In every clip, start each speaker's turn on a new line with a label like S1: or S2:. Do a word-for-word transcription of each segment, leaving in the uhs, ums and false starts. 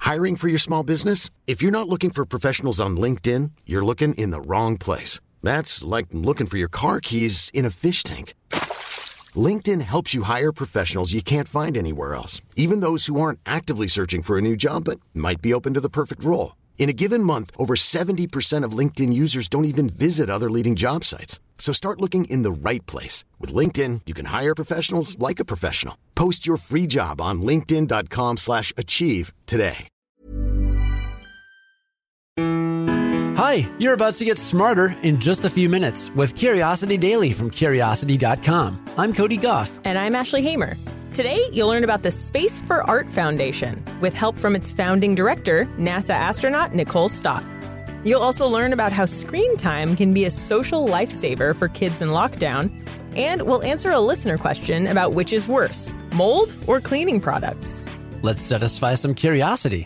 S1: Hiring for your small business? If you're not looking for professionals on LinkedIn, you're looking in the wrong place. That's like looking for your car keys in a fish tank. LinkedIn helps you hire professionals you can't find anywhere else, even those who aren't actively searching for a new job but might be open to the perfect role. In a given month, over seventy percent of LinkedIn users don't even visit other leading job sites. So start looking in the right place. With LinkedIn, you can hire professionals like a professional. Post your free job on linkedin.com slash achieve today.
S2: Hi, you're about to get smarter in just a few minutes with Curiosity Daily from curiosity dot com. I'm Cody Goff.
S3: And I'm Ashley Hamer. Today, you'll learn about the Space for Art Foundation with help from its founding director, NASA astronaut Nicole Stott. You'll also learn about how screen time can be a social lifesaver for kids in lockdown. And we'll answer a listener question about which is worse, mold or cleaning products.
S2: Let's satisfy some curiosity.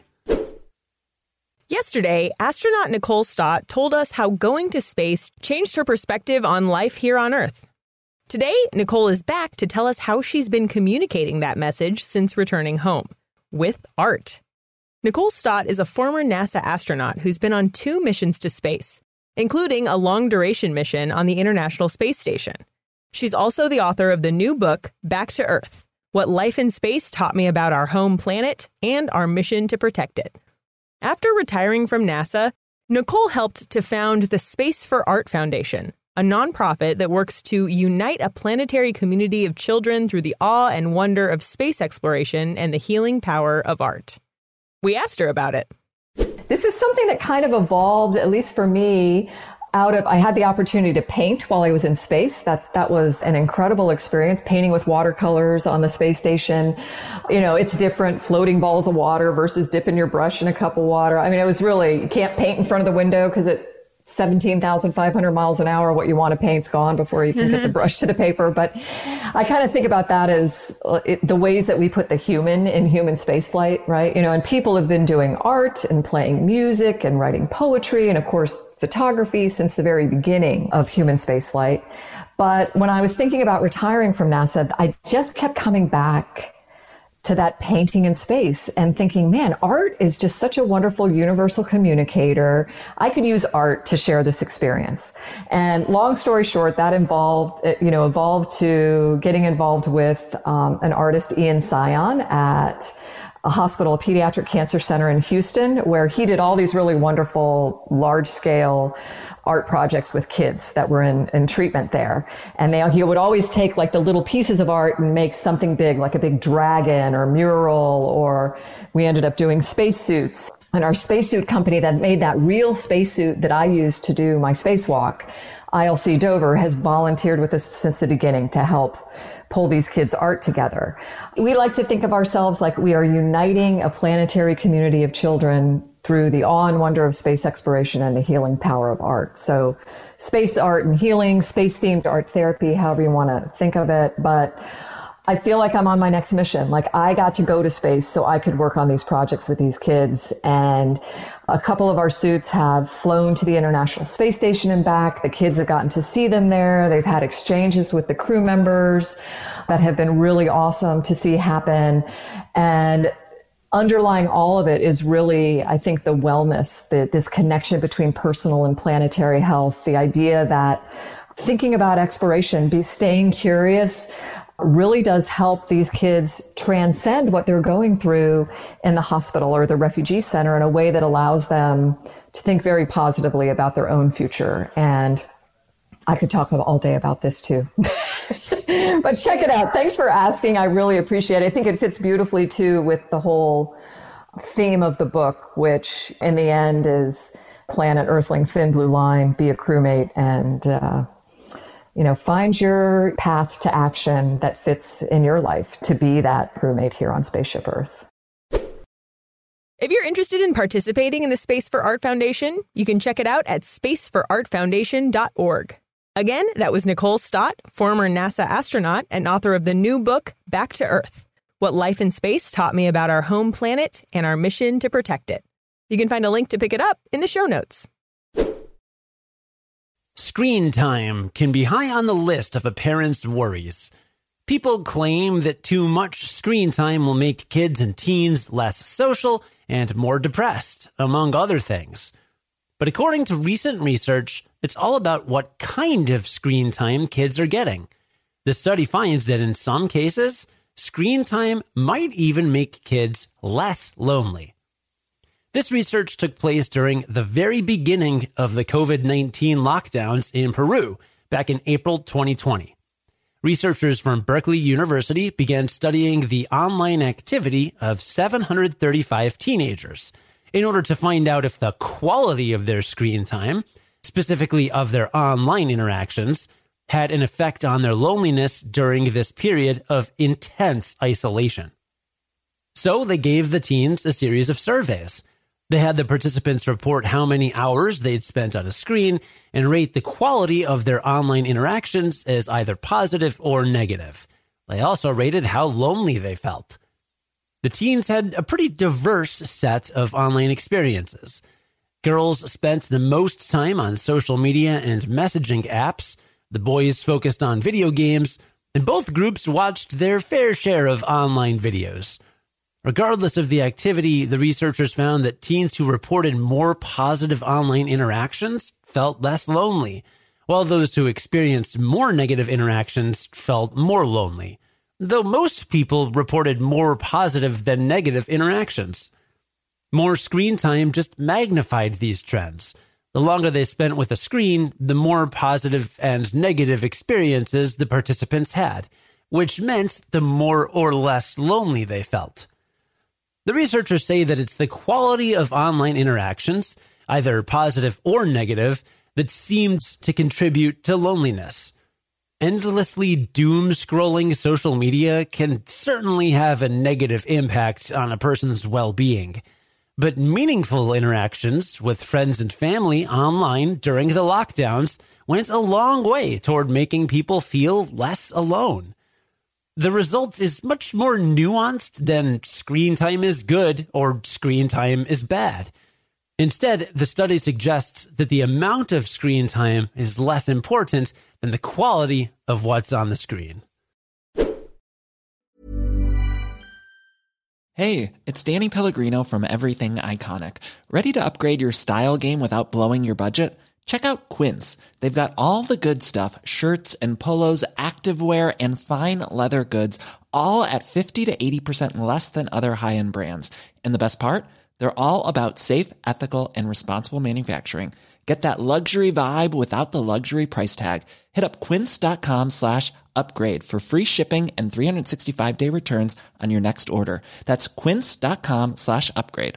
S3: Yesterday, astronaut Nicole Stott told us how going to space changed her perspective on life here on Earth. Today, Nicole is back to tell us how she's been communicating that message since returning home, with art. Nicole Stott is a former NASA astronaut who's been on two missions to space, including a long-duration mission on the International Space Station. She's also the author of the new book, Back to Earth: What Life in Space Taught Me About Our Home Planet and Our Mission to Protect It. After retiring from NASA, Nicole helped to found the Space for Art Foundation, a nonprofit that works to unite a planetary community of children through the awe and wonder of space exploration and the healing power of art. We asked her about it.
S4: This is something that kind of evolved, at least for me, out of, I had the opportunity to paint while I was in space. That's, that was an incredible experience, painting with watercolors on the space station. You know, it's different, floating balls of water versus dipping your brush in a cup of water. I mean, it was really, you can't paint in front of the window because it seventeen thousand five hundred miles an hour, what you want to paint's gone before you can get the brush to the paper. But I kind of think about that as it, the ways that we put the human in human spaceflight, right? You know, and people have been doing art and playing music and writing poetry and, of course, photography since the very beginning of human spaceflight. But when I was thinking about retiring from NASA, I just kept coming back to that painting in space and thinking, man, art is just such a wonderful universal communicator. I could use art to share this experience. And long story short, that involved, you know, evolved to getting involved with um, an artist, Ian Sion, at a hospital, a pediatric cancer center in Houston, where he did all these really wonderful, large scale art projects with kids that were in, in treatment there. And they, he would always take like the little pieces of art and make something big, like a big dragon or mural, or we ended up doing spacesuits. And our spacesuit company that made that real spacesuit that I used to do my spacewalk, I L C Dover, has volunteered with us since the beginning to help pull these kids' art together. We like to think of ourselves like we are uniting a planetary community of children through the awe and wonder of space exploration and the healing power of art. So space art and healing, space-themed art therapy, however you want to think of it. But I feel like I'm on my next mission. Like I got to go to space so I could work on these projects with these kids. And a couple of our suits have flown to the International Space Station and back. The kids have gotten to see them there. They've had exchanges with the crew members that have been really awesome to see happen. And underlying all of it is really, I think, the wellness, the, this connection between personal and planetary health, the idea that thinking about exploration, be staying curious, really does help these kids transcend what they're going through in the hospital or the refugee center in a way that allows them to think very positively about their own future. And I could talk all day about this too. But check it out. Thanks for asking. I really appreciate it. I think it fits beautifully too with the whole theme of the book, which in the end is Planet Earthling, Thin Blue Line, be a crewmate, and uh, you know, find your path to action that fits in your life to be that crewmate here on Spaceship Earth.
S3: If you're interested in participating in the Space for Art Foundation, you can check it out at space for art foundation dot org. Again, that was Nicole Stott, former NASA astronaut and author of the new book, Back to Earth: What Life in Space Taught Me About Our Home Planet and Our Mission to Protect It. You can find a link to pick it up in the show notes.
S2: Screen time can be high on the list of a parent's worries. People claim that too much screen time will make kids and teens less social and more depressed, among other things. But according to recent research, it's all about what kind of screen time kids are getting. The study finds that in some cases, screen time might even make kids less lonely. This research took place during the very beginning of the covid nineteen lockdowns in Peru back in April twenty twenty. Researchers from Berkeley University began studying the online activity of seven hundred thirty-five teenagers in order to find out if the quality of their screen time, specifically of their online interactions, had an effect on their loneliness during this period of intense isolation. So they gave the teens a series of surveys. They had the participants report how many hours they'd spent on a screen and rate the quality of their online interactions as either positive or negative. They also rated how lonely they felt. The teens had a pretty diverse set of online experiences. Girls spent the most time on social media and messaging apps. The boys focused on video games, and both groups watched their fair share of online videos. Regardless of the activity, the researchers found that teens who reported more positive online interactions felt less lonely, while those who experienced more negative interactions felt more lonely, though most people reported more positive than negative interactions. More screen time just magnified these trends. The longer they spent with a screen, the more positive and negative experiences the participants had, which meant the more or less lonely they felt. The researchers say that it's the quality of online interactions, either positive or negative, that seems to contribute to loneliness. Endlessly doom-scrolling social media can certainly have a negative impact on a person's well-being, but meaningful interactions with friends and family online during the lockdowns went a long way toward making people feel less alone. The result is much more nuanced than screen time is good or screen time is bad. Instead, the study suggests that the amount of screen time is less important than the quality of what's on the screen.
S5: Hey, it's Danny Pellegrino from Everything Iconic. Ready to upgrade your style game without blowing your budget? Check out Quince. They've got all the good stuff, shirts and polos, activewear, and fine leather goods, all at fifty to eighty percent less than other high-end brands. And the best part? They're all about safe, ethical, and responsible manufacturing. Get that luxury vibe without the luxury price tag. Hit up quince.com slash upgrade for free shipping and three sixty-five day returns on your next order. That's quince.com slash upgrade.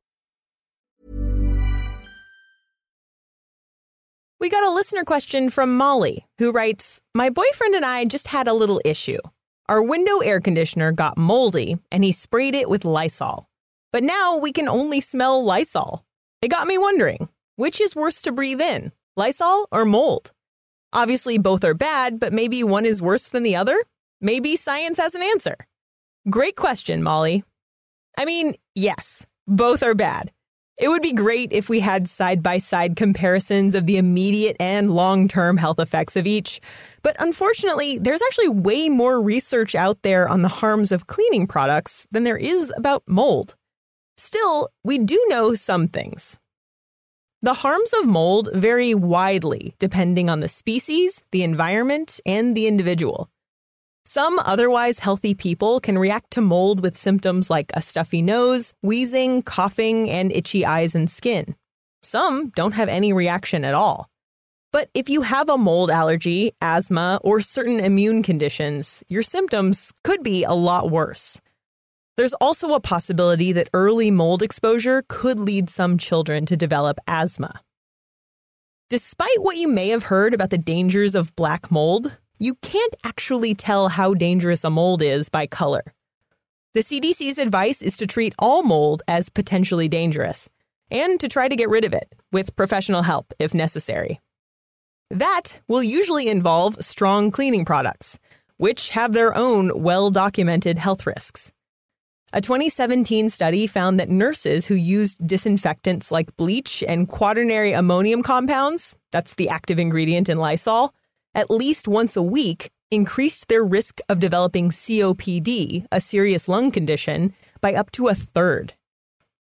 S3: We got a listener question from Molly, who writes, "My boyfriend and I just had a little issue. Our window air conditioner got moldy, and he sprayed it with Lysol. But now we can only smell Lysol. It got me wondering, which is worse to breathe in, Lysol or mold? Obviously, both are bad, but maybe one is worse than the other? Maybe science has an answer." Great question, Molly. I mean, yes, both are bad. It would be great if we had side-by-side comparisons of the immediate and long-term health effects of each. But unfortunately, there's actually way more research out there on the harms of cleaning products than there is about mold. Still, we do know some things. The harms of mold vary widely depending on the species, the environment, and the individual. Some otherwise healthy people can react to mold with symptoms like a stuffy nose, wheezing, coughing, and itchy eyes and skin. Some don't have any reaction at all. But if you have a mold allergy, asthma, or certain immune conditions, your symptoms could be a lot worse. There's also a possibility that early mold exposure could lead some children to develop asthma. Despite what you may have heard about the dangers of black mold, you can't actually tell how dangerous a mold is by color. The C D C's advice is to treat all mold as potentially dangerous and to try to get rid of it with professional help if necessary. That will usually involve strong cleaning products, which have their own well-documented health risks. A twenty seventeen study found that nurses who used disinfectants like bleach and quaternary ammonium compounds, that's the active ingredient in Lysol, at least once a week, increased their risk of developing C O P D, a serious lung condition, by up to a third.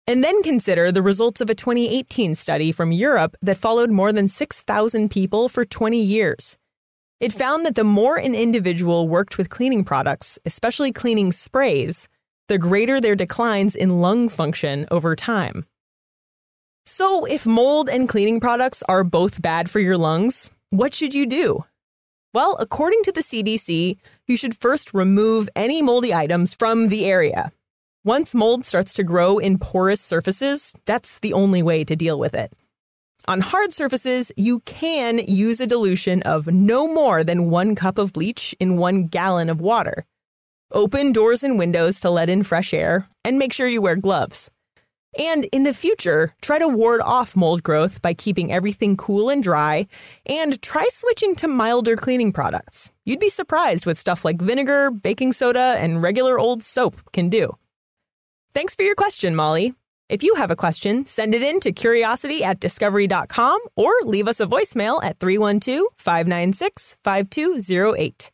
S3: And then consider the results of a twenty eighteen study from Europe that followed more than six thousand people for twenty years. It found that the more an individual worked with cleaning products, especially cleaning sprays, the greater their declines in lung function over time. So if mold and cleaning products are both bad for your lungs, what should you do? Well, according to the C D C, you should first remove any moldy items from the area. Once mold starts to grow in porous surfaces, that's the only way to deal with it. On hard surfaces, you can use a dilution of no more than one cup of bleach in one gallon of water. Open doors and windows to let in fresh air, and make sure you wear gloves. And in the future, try to ward off mold growth by keeping everything cool and dry, and try switching to milder cleaning products. You'd be surprised what stuff like vinegar, baking soda, and regular old soap can do. Thanks for your question, Molly. If you have a question, send it in to curiosity at discovery dot com or leave us a voicemail at three one two, five nine six, five two zero eight.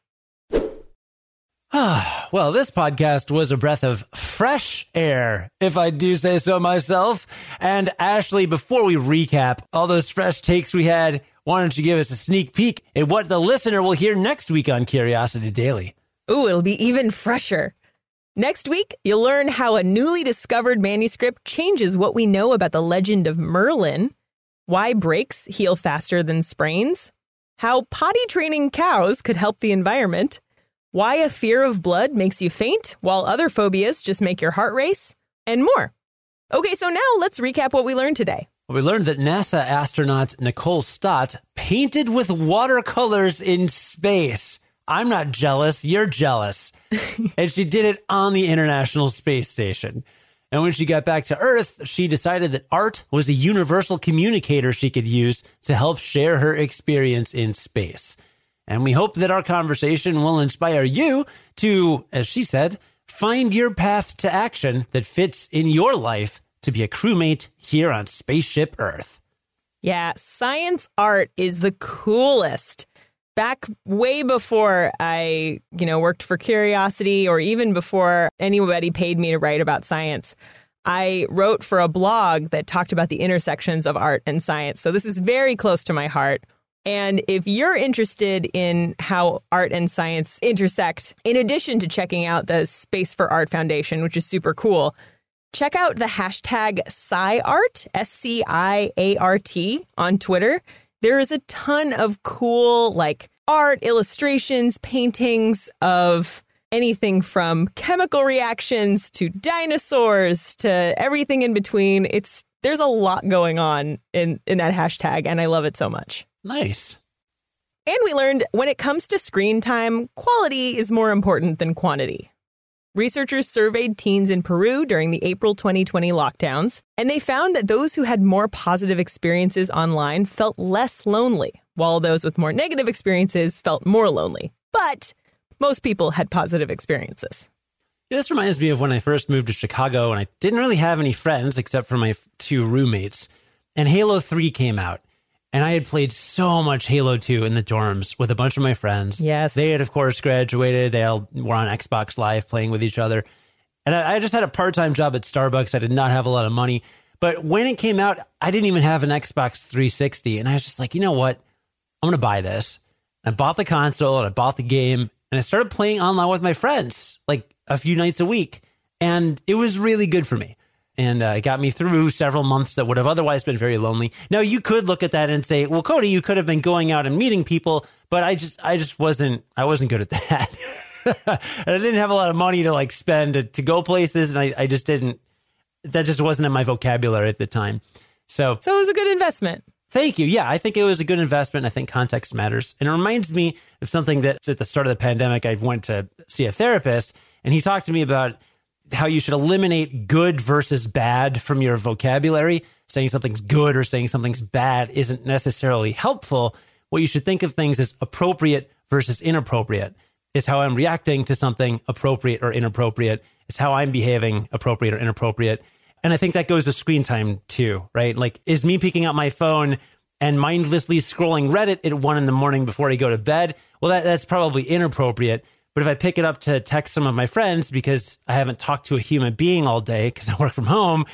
S2: Well, this podcast was a breath of fresh air, if I do say so myself. And Ashley, before we recap all those fresh takes we had, why don't you give us a sneak peek at what the listener will hear next week on Curiosity Daily?
S3: Ooh, it'll be even fresher. Next week, you'll learn how a newly discovered manuscript changes what we know about the legend of Merlin, why breaks heal faster than sprains, how potty training cows could help the environment, why a fear of blood makes you faint while other phobias just make your heart race, and more. Okay, so now let's recap what we learned today.
S2: We learned that NASA astronaut Nicole Stott painted with watercolors in space. I'm not jealous, you're jealous. And she did it on the International Space Station. And when she got back to Earth, she decided that art was a universal communicator she could use to help share her experience in space. And we hope that our conversation will inspire you to, as she said, find your path to action that fits in your life to be a crewmate here on Spaceship Earth.
S3: Yeah, science art is the coolest. Back way before I, you know, worked for Curiosity, or even before anybody paid me to write about science, I wrote for a blog that talked about the intersections of art and science. So this is very close to my heart. And if you're interested in how art and science intersect, in addition to checking out the Space for Art Foundation, which is super cool, check out the hashtag SciArt, S C I A R T, on Twitter. There is a ton of cool, like, art, illustrations, paintings of anything from chemical reactions to dinosaurs to everything in between. It's there's a lot going on in, in that hashtag, and I love it so much.
S2: Nice.
S3: And we learned when it comes to screen time, quality is more important than quantity. Researchers surveyed teens in Peru during the April twenty twenty lockdowns, and they found that those who had more positive experiences online felt less lonely, while those with more negative experiences felt more lonely. But most people had positive experiences.
S2: Yeah, this reminds me of when I first moved to Chicago, and I didn't really have any friends except for my two roommates. And Halo three came out. And I had played so much Halo two in the dorms with a bunch of my friends.
S3: Yes.
S2: They had, of course, graduated. They all were on Xbox Live playing with each other. And I, I just had a part-time job at Starbucks. I did not have a lot of money. But when it came out, I didn't even have an Xbox three sixty. And I was just like, you know what? I'm going to buy this. I bought the console and I bought the game. And I started playing online with my friends, like a few nights a week. And it was really good for me. And uh, it got me through several months that would have otherwise been very lonely. Now, you could look at that and say, well, Cody, you could have been going out and meeting people, but I just I just wasn't I wasn't good at that. And I didn't have a lot of money to like spend to, to go places. And I, I just didn't. That just wasn't in my vocabulary at the time. So,
S3: so it was a good investment.
S2: Thank you. Yeah, I think it was a good investment. I think context matters. And it reminds me of something that at the start of the pandemic, I went to see a therapist and he talked to me about how you should eliminate good versus bad from your vocabulary. Saying something's good or saying something's bad isn't necessarily helpful. What you should think of things as appropriate versus inappropriate is how I'm reacting to something appropriate or inappropriate. Is how I'm behaving appropriate or inappropriate. And I think that goes to screen time too, right? Like, is me picking up my phone and mindlessly scrolling Reddit at one in the morning before I go to bed? Well, that, that's probably inappropriate. But if I pick it up to text some of my friends because I haven't talked to a human being all day because I work from home,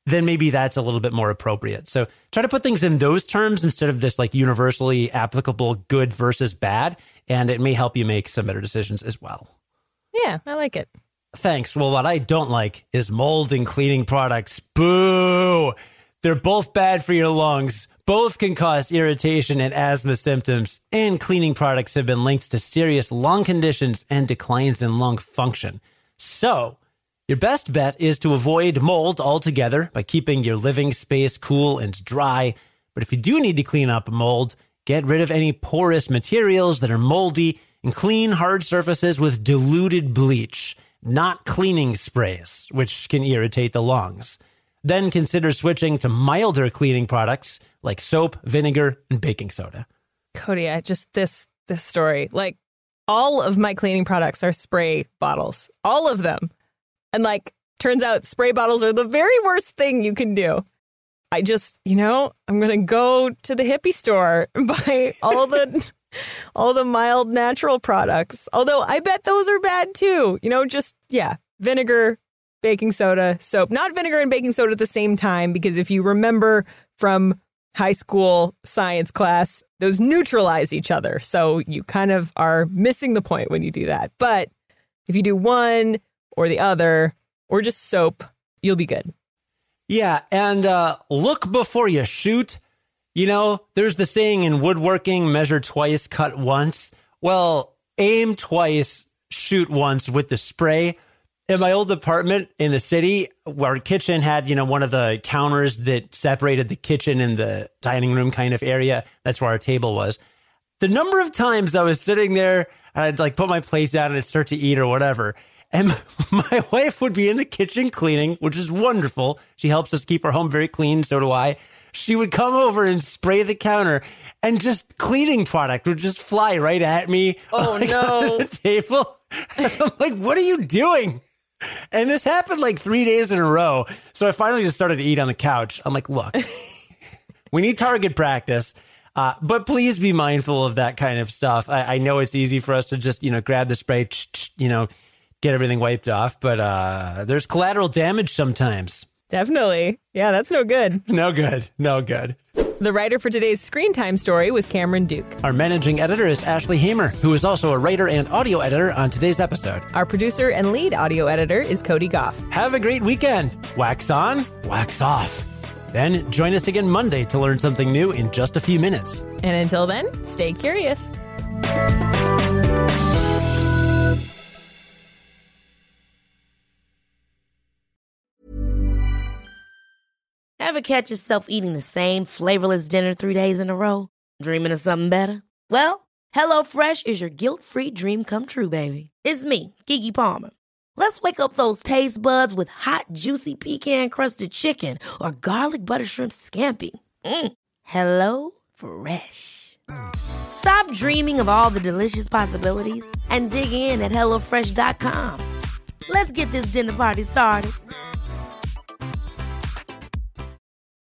S2: then maybe that's a little bit more appropriate. So try to put things in those terms instead of this like universally applicable good versus bad, and it may help you make some better decisions as well.
S3: Yeah, I like it.
S2: Thanks. Well, what I don't like is mold and cleaning products. Boo! They're both bad for your lungs. Both can cause irritation and asthma symptoms, and cleaning products have been linked to serious lung conditions and declines in lung function. So, your best bet is to avoid mold altogether by keeping your living space cool and dry. But if you do need to clean up mold, get rid of any porous materials that are moldy and clean hard surfaces with diluted bleach, not cleaning sprays, which can irritate the lungs. Then consider switching to milder cleaning products like soap, vinegar, and baking soda.
S3: Cody, I just this this story, like all of my cleaning products are spray bottles, all of them. And like, turns out spray bottles are the very worst thing you can do. I just, you know, I'm going to go to the hippie store and buy all the all the mild natural products. Although I bet those are bad too. You know, just, yeah, vinegar, baking soda, soap. Not vinegar and baking soda at the same time, because if you remember from high school science class, those neutralize each other. So you kind of are missing the point when you do that. But if you do one or the other, or just soap, you'll be good.
S2: Yeah, and uh, look before you shoot. You know, there's the saying in woodworking, measure twice, cut once. Well, aim twice, shoot once with the spray. In my old apartment in the city, our kitchen had, you know, one of the counters that separated the kitchen and the dining room kind of area. That's where our table was. The number of times I was sitting there, and I'd like put my plate down and I'd start to eat or whatever. And my wife would be in the kitchen cleaning, which is wonderful. She helps us keep our home very clean. So do I. She would come over and spray the counter, and just cleaning product would just fly right at me.
S3: Oh,
S2: like,
S3: no.
S2: on the table. And I'm like, what are you doing? And this happened like three days in a row. So I finally just started to eat on the couch. I'm like, look, we need target practice. Uh, but please be mindful of that kind of stuff. I, I know it's easy for us to just, you know, grab the spray, you know, get everything wiped off. But uh, there's collateral damage sometimes.
S3: Definitely. Yeah, that's no good.
S2: No good. No good.
S3: The writer for today's Screen Time story was Cameron Duke.
S2: Our managing editor is Ashley Hamer, who is also a writer and audio editor on today's episode.
S3: Our producer and lead audio editor is Cody Goff.
S2: Have a great weekend. Wax on, wax off. Then join us again Monday to learn something new in just a few minutes.
S3: And until then, stay curious.
S6: Ever catch yourself eating the same flavorless dinner three days in a row? Dreaming of something better? Well, HelloFresh is your guilt-free dream come true, baby. It's me, Keke Palmer. Let's wake up those taste buds with hot, juicy pecan-crusted chicken or garlic butter shrimp scampi. Mm. Hello Fresh. Stop dreaming of all the delicious possibilities and dig in at hello fresh dot com. Let's get this dinner party started.